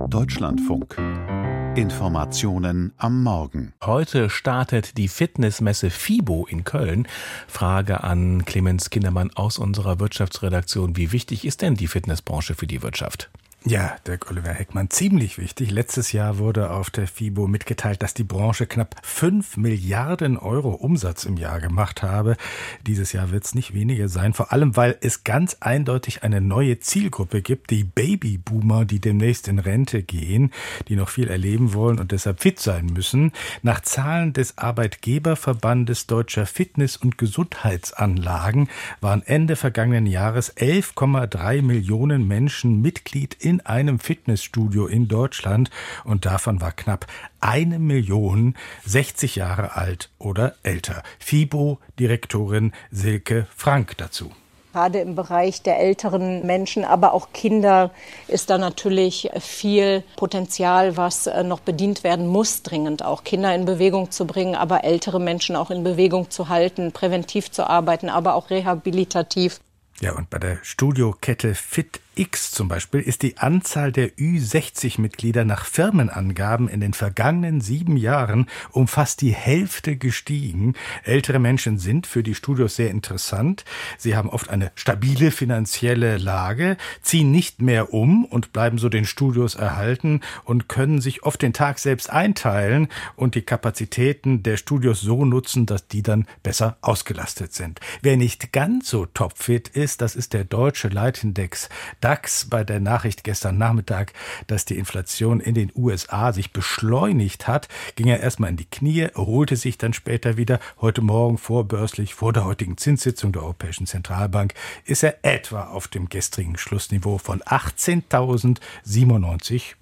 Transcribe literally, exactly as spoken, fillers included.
Deutschlandfunk. Informationen am Morgen. Heute startet die Fitnessmesse FIBO in Köln. Frage an Clemens Kindermann aus unserer Wirtschaftsredaktion. Wie wichtig ist denn die Fitnessbranche für die Wirtschaft? Ja, Dirk Oliver Heckmann, ziemlich wichtig. Letztes Jahr wurde auf der FIBO mitgeteilt, dass die Branche knapp fünf Milliarden Euro Umsatz im Jahr gemacht habe. Dieses Jahr wird es nicht weniger sein, vor allem weil es ganz eindeutig eine neue Zielgruppe gibt, die Babyboomer, die demnächst in Rente gehen, die noch viel erleben wollen und deshalb fit sein müssen. Nach Zahlen des Arbeitgeberverbandes Deutscher Fitness- und Gesundheitsanlagen waren Ende vergangenen Jahres elf Komma drei Millionen Menschen Mitglied in einem Fitnessstudio in Deutschland und davon war knapp eine Million sechzig Jahre alt oder älter. FIBO-Direktorin Silke Frank dazu. Gerade im Bereich der älteren Menschen, aber auch Kinder ist da natürlich viel Potenzial, was noch bedient werden muss, dringend auch Kinder in Bewegung zu bringen, aber ältere Menschen auch in Bewegung zu halten, präventiv zu arbeiten, aber auch rehabilitativ. Ja, und bei der Studiokette FitX zum Beispiel ist die Anzahl der Ü sechzig Mitglieder nach Firmenangaben in den vergangenen sieben Jahren um fast die Hälfte gestiegen. Ältere Menschen sind für die Studios sehr interessant. Sie haben oft eine stabile finanzielle Lage, ziehen nicht mehr um und bleiben so den Studios erhalten und können sich oft den Tag selbst einteilen und die Kapazitäten der Studios so nutzen, dass die dann besser ausgelastet sind. Wer nicht ganz so topfit ist, das ist der deutsche Leitindex DAX. Bei der Nachricht gestern Nachmittag, dass die Inflation in den U S A sich beschleunigt hat, ging er erstmal in die Knie, erholte sich dann später wieder. Heute Morgen vorbörslich, vor der heutigen Zinssitzung der Europäischen Zentralbank, ist er etwa auf dem gestrigen Schlussniveau von achtzehntausendsiebenundneunzig